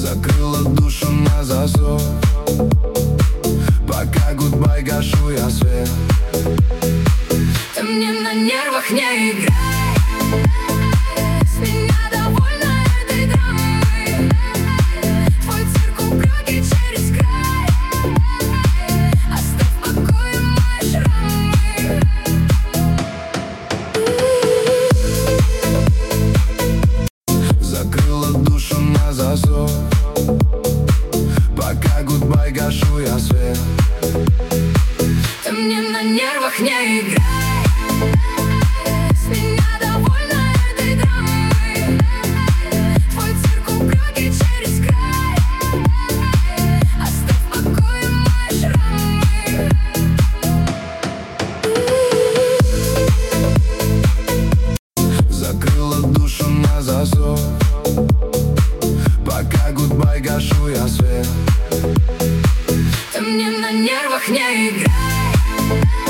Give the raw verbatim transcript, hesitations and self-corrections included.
Закрыла душу на засов, пока гудбай гашу я свет. Ты мне на нервах не играй, с меня довольна этой драмой. Твой цирк упреки через край, оставь в покое мои шрамы. Закрыла душу на засов, пока гудбай гашу я свет. Ты мне на нервах не играй, с меня довольна этой драмой. Твой цирк упреки через край, оставь в покое мои шрамы. Закрыла душу на засов, пока гудбай гашу я свет. Ты мне на нервах не играй.